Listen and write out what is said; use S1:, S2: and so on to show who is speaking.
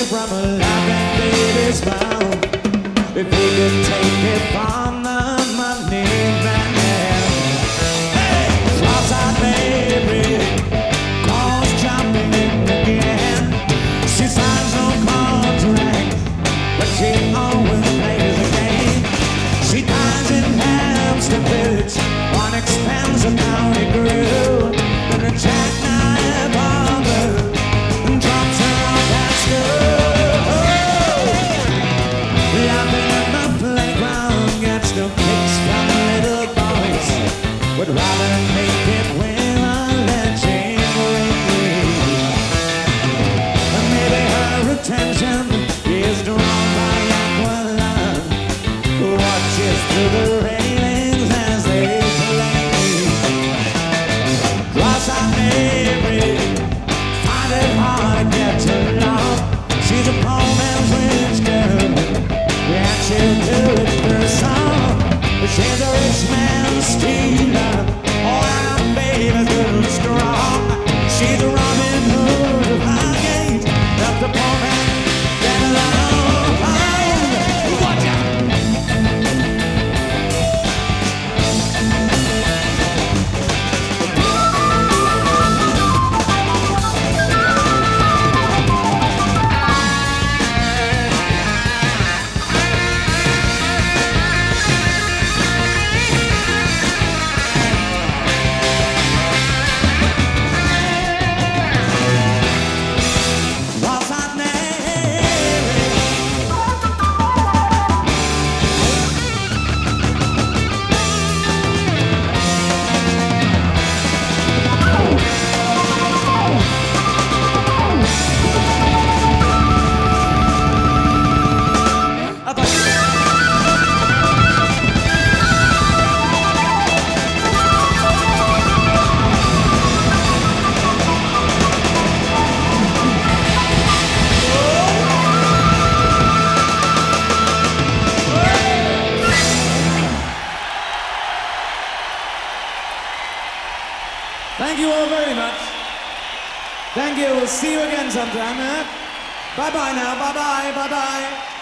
S1: from a laughing baby's mouth. If he could take it from the money man. Hey, cross-eyed baby, calls jumping in again. She signs no contract, but she always plays the game. She dines in Hampstead Village on expensive county grill. And a jackknife barber drops her off at school. Laughing at the playground gets no kicks from little boys. Would rather make it with a legendary. And maybe her attention is drawn by Aqualung, who watches through the railings as they play. Cross-eyed Mary, find it hard to get to love. She's a poor man's rich girl, yeah, she'll do it for a song. But she's a rich man's stealer, oh, and her baby's good and strong. She's a Robin Hood of Highgate, that's the poor man get along. Watch out! Thank you all very much. Thank you. We'll see you again sometime. Bye-bye now. Bye-bye. Bye-bye.